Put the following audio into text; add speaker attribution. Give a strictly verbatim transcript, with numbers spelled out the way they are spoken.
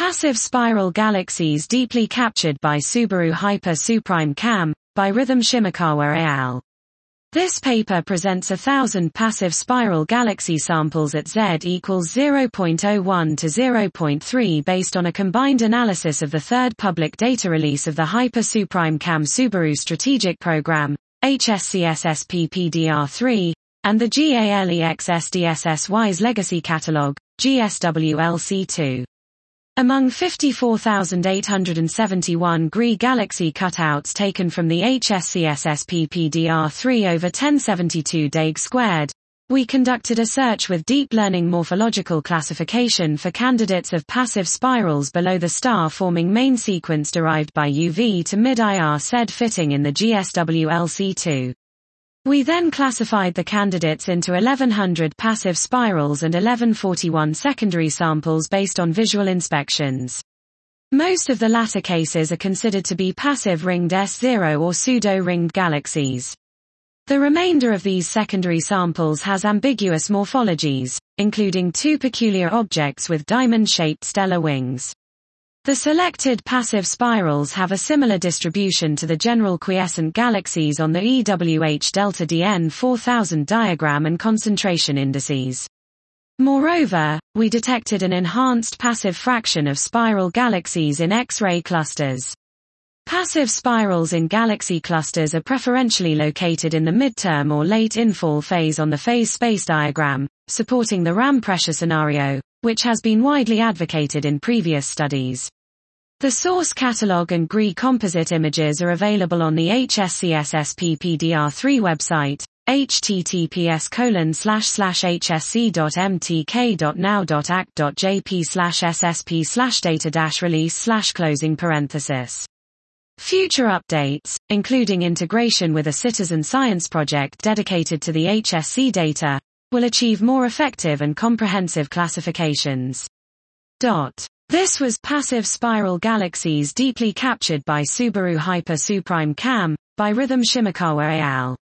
Speaker 1: Passive spiral galaxies deeply captured by Subaru Hyper Suprime Cam, by Rhythm Shimokawa et al. This paper presents a thousand passive spiral galaxy samples at Z equals zero point zero one to zero point three based on a combined analysis of the third public data release of the Hyper Suprime Cam Subaru Strategic Program, H S C S S P P D R three, and the GALEX S D S S WISE Legacy Catalog, G S W L C two. Among fifty-four thousand eight hundred seventy-one G R I galaxy cutouts taken from the H S C S S P P D R three over ten seventy-two DAG squared, we conducted a search with deep learning morphological classification for candidates of passive spirals below the star-forming main sequence derived by U V to mid-I R S E D fitting in the G S W L C two. We then classified the candidates into eleven hundred passive spirals and eleven forty-one secondary samples based on visual inspections. Most of the latter cases are considered to be passive ringed S zero or pseudo-ringed galaxies. The remainder of these secondary samples has ambiguous morphologies, including two peculiar objects with diamond-shaped stellar wings. The selected passive spirals have a similar distribution to the general quiescent galaxies on the E W H delta D N four thousand diagram and concentration indices. Moreover, we detected an enhanced passive fraction of spiral galaxies in X-ray clusters. Passive spirals in galaxy clusters are preferentially located in the midterm or late infall phase on the phase space diagram, supporting the RAM pressure scenario, which has been widely advocated in previous studies. The source catalog and G R I composite images are available on the H S C S S P P D R three website, https colon slash slash hsc.mtk.now.act.jp slash ssp slash data dash release slash closing parenthesis. Future updates, including integration with a citizen science project dedicated to the H S C data, will achieve more effective and comprehensive classifications. Dot. This was Passive Spiral Galaxies Deeply Captured by Subaru Hyper Suprime Cam, by Rhythm Shimokawa et al.